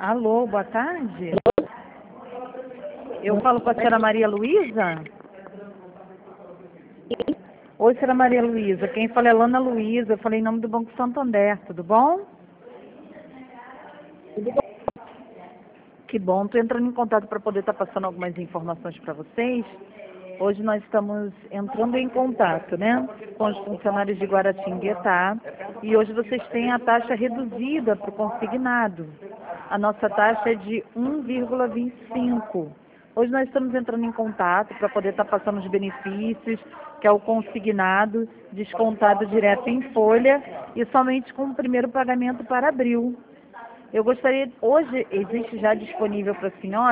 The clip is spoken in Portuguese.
Alô, boa tarde. Eu falo com a senhora Maria Luísa? Oi, senhora Maria Luísa. Quem fala é Lana Luísa. Eu falei em nome do Banco Santander, tudo bom? Que bom. Estou entrando em contato para poder estar passando algumas informações para vocês. Hoje nós estamos entrando em contato, né, com os funcionários de Guaratinguetá. E hoje vocês têm a taxa reduzida para o consignado. A nossa taxa é de 1,25. Hoje nós estamos entrando em contato para poder estar passando os benefícios, que é o consignado, descontado direto em folha e somente com o primeiro pagamento para abril. Eu gostaria, hoje existe já disponível para a senhora